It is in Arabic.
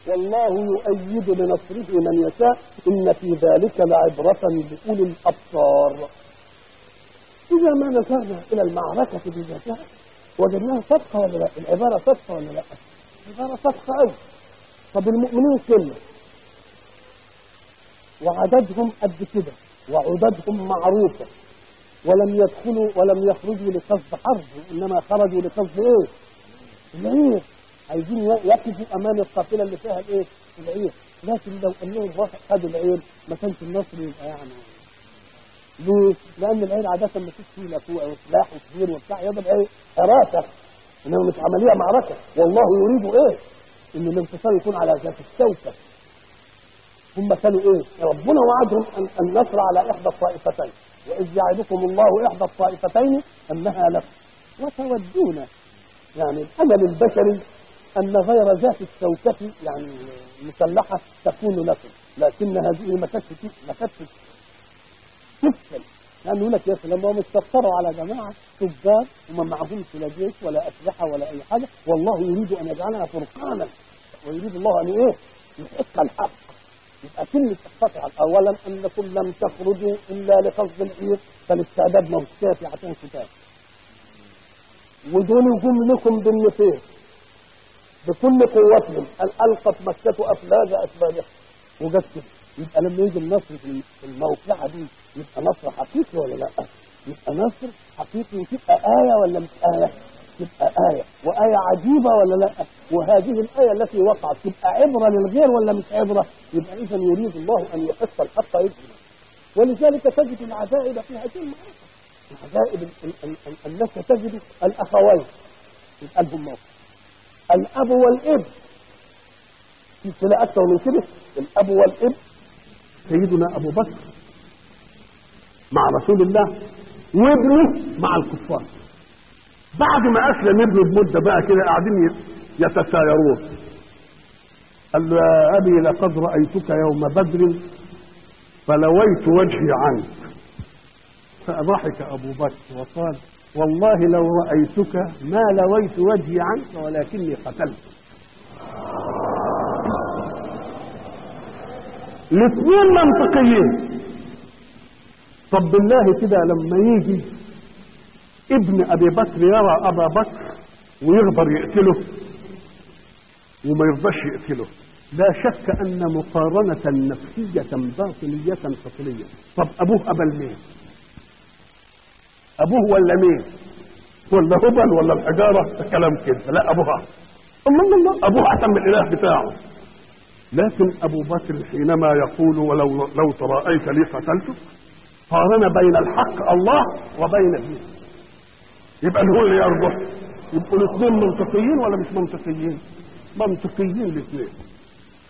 والله يؤيد بنصره من يشاء إن في ذلك لعبرة لأولي الأبصار. إذا ما نظرنا إلى المعركة بذاتها وجدناها صدقة ولا لا؟ العبارة صدقة ولا لا؟ العبارة صدقة أوي. طب المؤمنين كله وعددهم قد كده وعددهم معروفة ولم يدخلوا ولم يخرجوا لقصد حرب، إنما خرجوا لقصد إيه؟ العير. عايزين يقفوا أمام القافلة اللي فيها الإيه؟ العير. لكن لو أنهم خدوا العير ما كانش النصر يبقى يعني. ليه؟ لأن العير عادة ما فيش فيه لفوع وسلاح وكبير وبتاع، يضرب إيه؟ حراسة. إنما مش عملية معركة. والله يريد إيه؟ إن الانتصار يكون على ذات الشوكة. هم كانوا إيه؟ ربنا وعدهم النصر على إحدى الطائفتين، وإذ يعدكم الله إحدى الطائفتين أنها لكم وتودون، يعني الأمل البشري أن غير ذات الشوكة يعني مسلحة تكون لكم، لكن هذه ما كانتش تفشل. لأنه يقول لك يا أخي لما هم استفتروا على جماعة تجار وما معهمش لا جيش ولا أسلحة ولا أي حاجة، والله يريد أن يجعلها فرقانا ويريد الله أن إيه؟ يحق الحق. يبقى كلمة تقطع أولا أنكم لم تخرجوا إلا لقصد العير، فالاستعداد ما هوش كافي عشان قتال. ودول يقوم لكم بالنفير بكل قوتهم، ألقت مكة أفلاج أسبابها وجت كده. يبقى لما يجي النصر في الموقعة دي يبقى نصر حقيقي ولا لا؟ يبقى نصر حقيقي وتبقى آية ولا مش آية؟ تبقى آية وآية عجيبة ولا لا؟ وهذه الآية التي وقعت تبقى عبرة للغير ولا مش عبرة؟ يبقى إذا يريد الله أن يحق الحق يبقى. ولذلك تجد العجائب في هذه المعركة. العجائب الناس تجد الأخوين يبقى لهم موقف، الأب والابن في صلة أكثر من كده. الأب والابن سيدنا أبو بكر مع رسول الله وابنه مع الكفار. بعد ما أسلم ابنه بمدة بقى كده قاعدين يتسايرون. قال له يا أبي لقد رأيتك يوم بدر فلويت وجهي عنك. فضحك أبو بكر وقال والله لو رأيتك ما لويت وجهي عنك ولكني قتلت. الاثنين منطقيين. طب بالله كده لما يجي ابن أبي بكر يرى أبا بكر ويغبر يقتله وما يرضاش يقتله، لا شك أن مقارنة نفسية باطنية خطيرة. طب أبوه قبل مين؟ أبوه ولا مين؟ ولا هبل ولا الحجارة؟ كلام كده. لا أبوها الله أبوه أحسن من الإله بتاعه. لكن أبو بكر حينما يقول ولو ترأيت لي قتلته قارن بين الحق الله وبين دينه. يبقى هو اللي يرضى. يبقوا الاثنين منطقيين ولا مش منطقيين؟ منطقيين الاثنين.